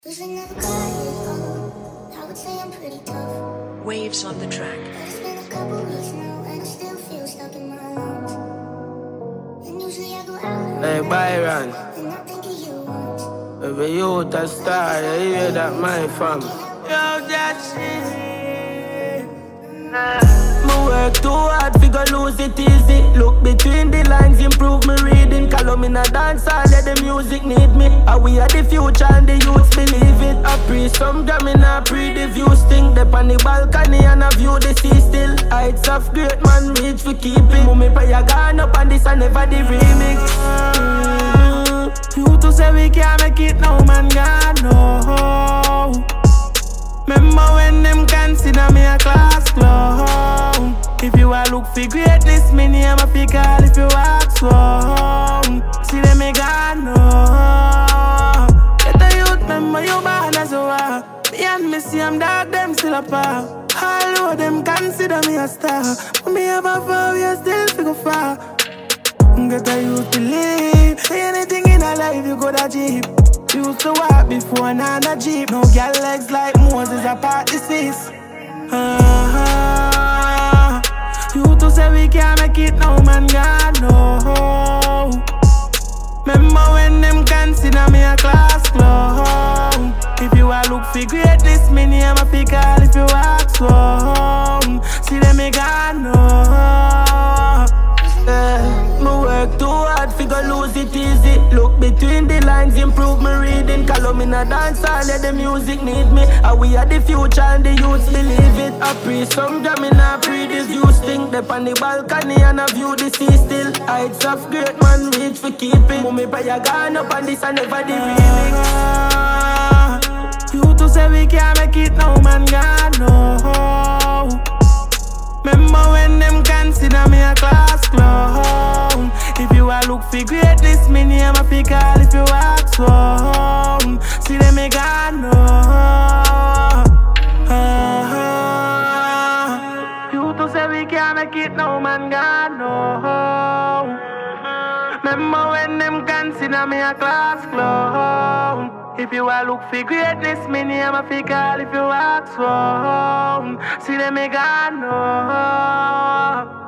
Never got it all. I would say I'm pretty tough. Waves on the track. But it's been a couple weeks now, and I still feel stuck in my lungs. And usually I go out. Hey Byron, and I think of you once. every youth a star, you hear that my fam. Yo, that shit. Me work too hard, figure lose it easy. Look between the lines, improve me reading. Call me a dance, all let the music need me. And we are the future and the youths believe it. I pre some jamming, I pre the view sting. Dep on the balcony and I view the sea still. Heights of great man reach for keeping. Mummy pay a gun up and this and never the remix. You to say we can't make it now, man, God, no. Remember when them consider me a class clown. If you a look for greatness, me name a fi call if you ask wrong. See them me God, no. Get the youth, remember you born as you are. Me and me see them dog, them still apart. All of them consider me a star. When me have a far, we still figure far. Get a youth believe. Say anything in a life, you go to Jeep. Used to walk before now on a Jeep. No girl legs like Moses apart disease. You to say we can't make it now, man, God, no. Remember when them consider me a class clown. If you a look for greatness, me name a fi call if you ask wrong. See them me God, no. Me work too hard, figure lose it easy. Look between the lines, improve me reading. Call me a dance, all let the music need me. And we are the future and the youths believe it. I pre some jamming, I pre this youth sting. Dep on the balcony and I view the sea still. Heights of great man reach for keeping. Mummy pay a gun up and this and never the remix. You to say we can't make it now, man, God, no. Remember when them consider me a class clown. If you a look for greatness, me name a fi call if you ask wrong. See them me God, no. You to say we can't make it now, man, God, no. Remember when them consider me a class clown. If you a look for greatness, me name a fi call if you ask wrong. See them me God, no.